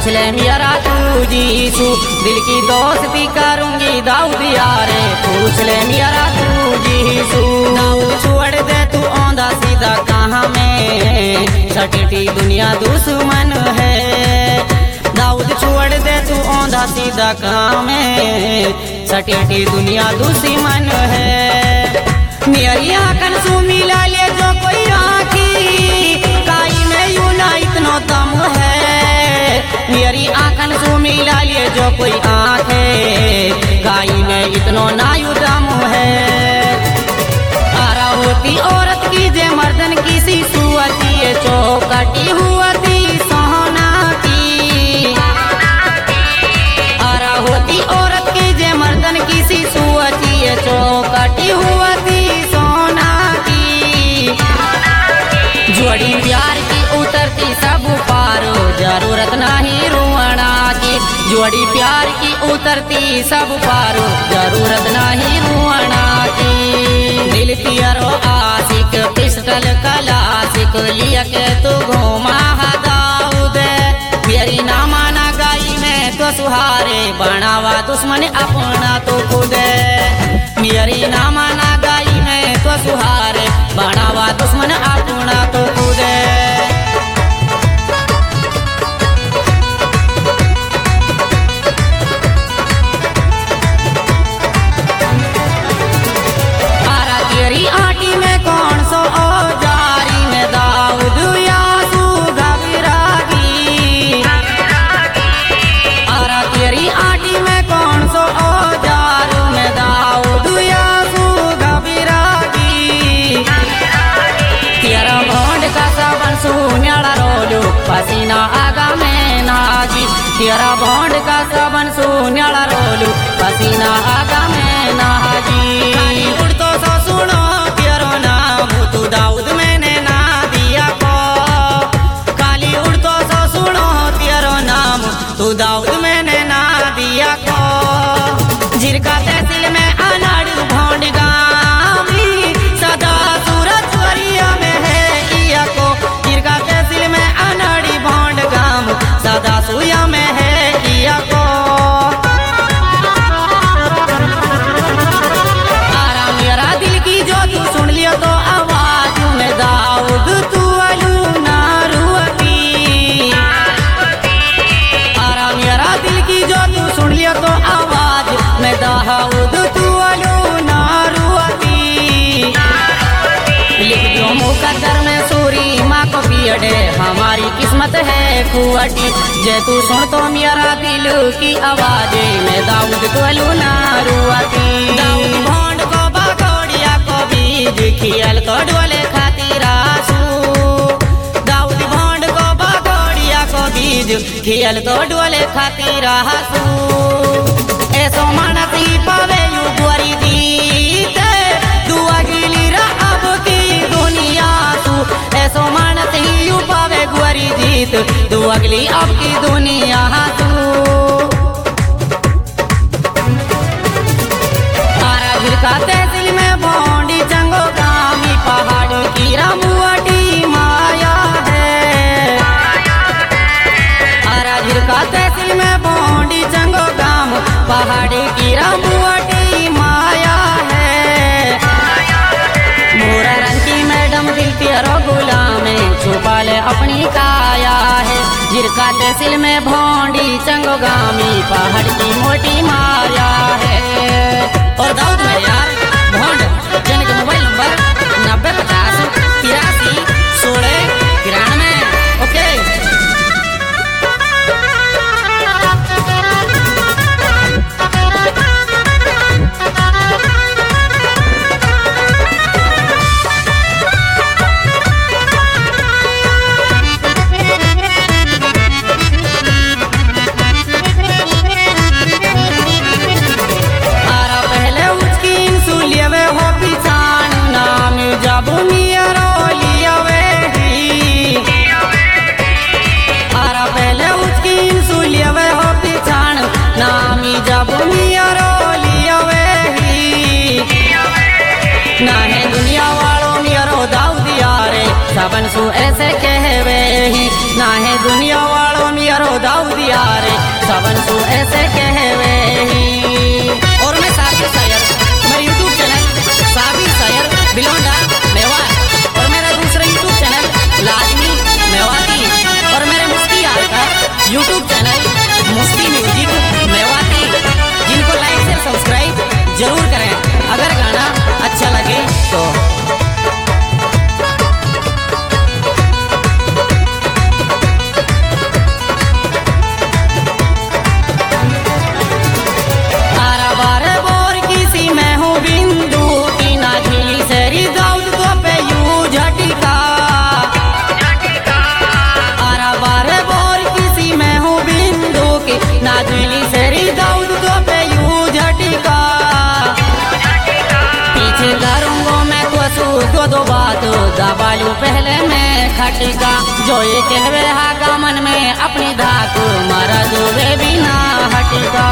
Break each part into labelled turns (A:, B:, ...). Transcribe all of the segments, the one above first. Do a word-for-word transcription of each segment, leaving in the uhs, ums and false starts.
A: पूछ ले मेरा तू जीसू, दिल की दोस्ती करूंगी दाऊद यारे, पूछ ले मेरा तू जीसू। दाऊद छोड़ दे तू औंधा सीधा कहाँ में, सटीटी दुनिया दुश्मन है। दाऊद छोड़ दे तू औंधा सीधा कहाँ में, सटीटी दुनिया दुश्मन है। मेरी आंखन सु मिला ले जो कोई राखी, काई में यू ना इतनो दम है। मेरी आंखन सु मिला ले जो कोई आंखे, काई में इतनो ना यू दम है। आरा होती औरत की जे मर्दन की सी सुअती है, चौकटी हुआती सोना की। आरा होती औरत की जे मर्दन की सी सुअती है, चौकटी हुआती सोना की। जोड़ी प्यार की उतरती सब पारो, जरूरत नहीं रुआना की। जोड़ी प्यार की उतरती सब पारो, जरूरत नहीं रुआना की। दिल पियरो आशिक पिस्टल कलाशिक, लिया के तू घूमा दाऊद। मेरी ना माना गाई में तो सुहारे, बनावा दुश्मन अपना तो खुद। मेरी ना माना गाई में तो सुहारे, बनावा दुश्मन अपना तो खुद। आरा तेरी आटी में कौन सो औजारी में, दाऊद यासू घबरागी। आरा तेरी आटी में कौन सो औजार में, दाऊद यासू घबरागी। तेरा भोंड का सबन सुन्याड़ा रोलू, पसीना आगा में नागी। तेरा भोंड का सबन सुन्याड़ा रोलू, पसीना आगा में नागी। खाली उड़ तो सो सुनो तेरो नाम, तू दाऊद मैंने ना दिया को। खाली उड़ तो सो सुनो तेरो नाम, तू दाऊद मैंने ना दिया को। जिरका तहसील में अनाड़ भोंड गामी, सदा सूरज वरिया में है इया को। जिरका तहसील में अनाड़ी भोंड गाम, सदा सुया में है इया को। आरा मेरा दिल की जो तू सुन लियो तो आवाज में, दाऊद तू अलू ना रुअती। आरा मेरा दिल की जो तू सुन लियो तो आवाज में, दाऊद तू अलू ना रुअती। लिख दो मुकद्दर में सूरी माँ को पियडे, हमारी किस्मत है कुअटी। जे तू सुन तो मेरा दिल की आवाज में, दाऊद तू अलू ना रुअती। दाऊद भोंड को बागोड़िया को बीज, खियल को डोले खातिर आंसू। दाऊद भोंड को बागोड़िया को बीज, खियल को डोले खातिर आंसू। ऐसो मानत ही पावे यू गोरी जीत, दुआ गिली अब की दुनिया तू। ऐसो मानत ही यू पावे गोरी जीत, दुआ गिली अब की दुनिया तू। आरा झिरका तहसील में भोंडी चंगो गामी, पहाड़ की रामुआटी माया है। आरा झिरका तहसील में भोंडी चंगो गाम, पहाड़ी की रामुआटी माया है। मोरा रंग की मैडम दिल पियरो गुलाम, छुपा ले अपनी काया है। जिरका तहसील में भोंडी चंगो गामी, पहाड़ की मोटी माया है। और दाऊद मेरे यार भोंड जन के मोबाइल नंबर नब्बे पचास तिरासी सोलह तिरानवे। ओके आरा पहले उसकी सबन सु ऐसे कहवे ही ना है दुनिया वालों मियरो दाऊदिया रे सबन सु ऐसे कहवे ही। और मैं साबिर सैयद, मेरा यूट्यूब चैनल साबिर सैयद बिलोंडा मेवात और मेरा दूसरा यूट्यूब चैनल लाजमी मेवाती और मेरे मुफ्ती यार का YouTube channel Mufti music Mewati, जिनको लाइक शेयर सब्सक्राइब जरूर करें अगर गाना अच्छा लगे तो। दो बात दबालू पहले में खटिका जो ये कहवे हागा मन में अपनी धाक मारा जो वे बिना हटिका।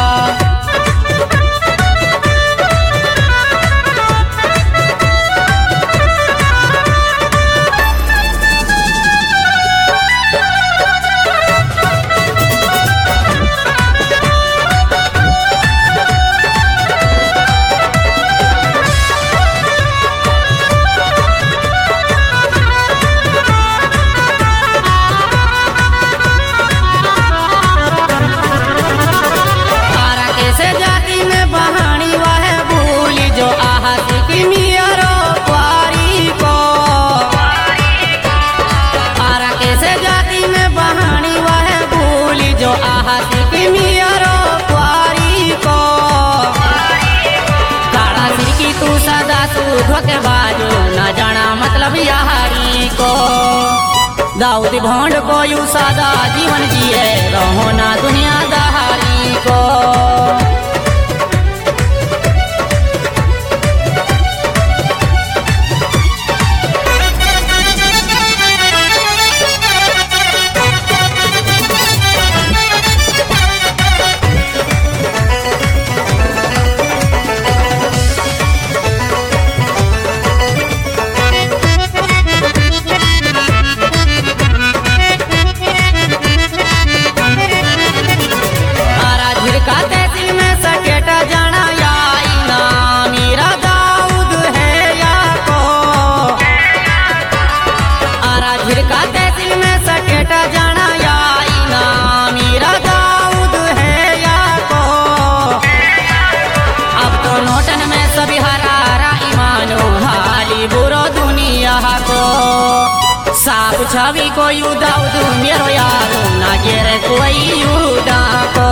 A: के बाजू न जाना मतलब यारी को दाऊद भोंड को यू सादा जीवन जिए रहो ना दुनिया दहारी को। साफ छवि को युदा मेरो यारो ना गिरे कोई युदा को।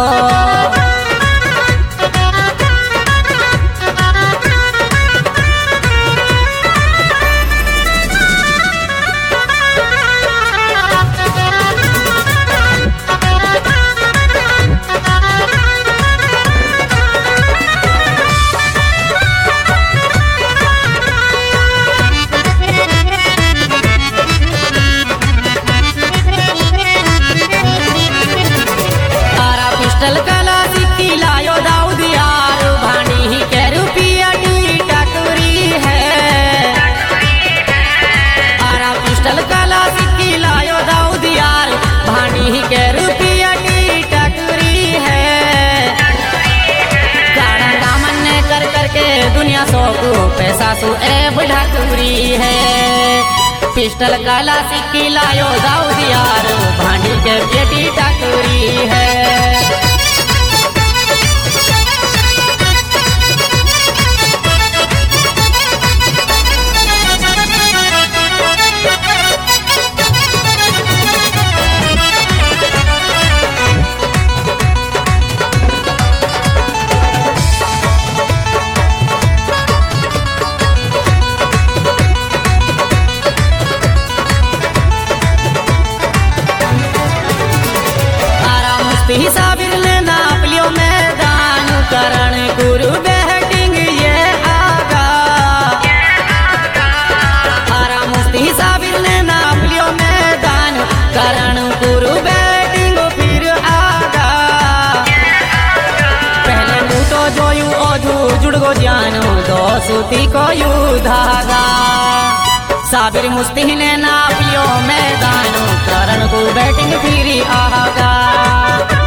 A: दुनिया सौ को पैसा सु ए ढाकुरी है पिस्टल काला सिक्की लायो दाऊद यार भांडी के बेटी ठाकुरी है। साबिर ने नाप लियो मैदान करण गुरु बैटिंग ये आगा आरा मुफ्ती साबिर ने नाप लियो मैदान करण गुरु बैटिंग फिर आगा पहले मुँह तो जोयू ओझू जुड़ गो जानो दो सूती को यू धागा साबिर मुस्ती ने नापियो मैदान करण को बैटिंग फिरी आगा।